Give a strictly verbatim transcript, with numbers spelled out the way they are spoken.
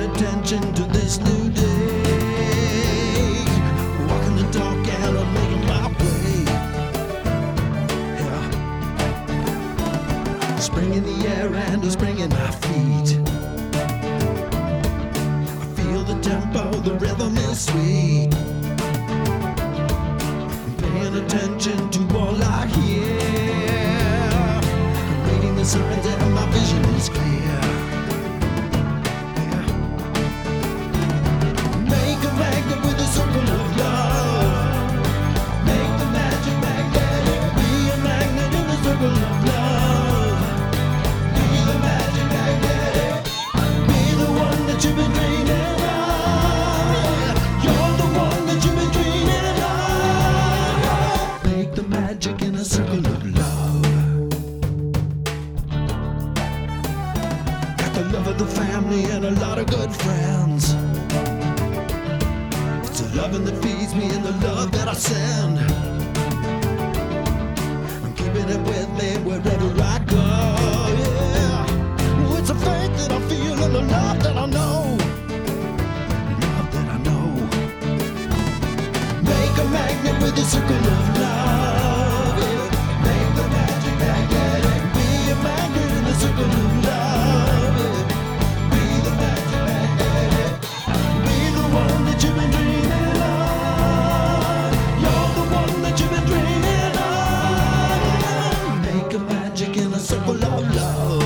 attention to this new day. Walking the dark and I'm making my way. Yeah. Spring in the air and a spring in my feet. I feel the tempo, the rhythm is sweet. I'm paying attention to all I hear. I'm reading the signs and my vision is clear. The love of the family and a lot of good friends. It's the loving that feeds me and the love that I send. I'm keeping it with me wherever I go. Yeah. Oh, it's a faith that I feel and the love that I know. Love that I know. Make a magnet with a circle of love. Yeah. Make the magic magnetic. Be a magnet in the circle of love. Circle of love.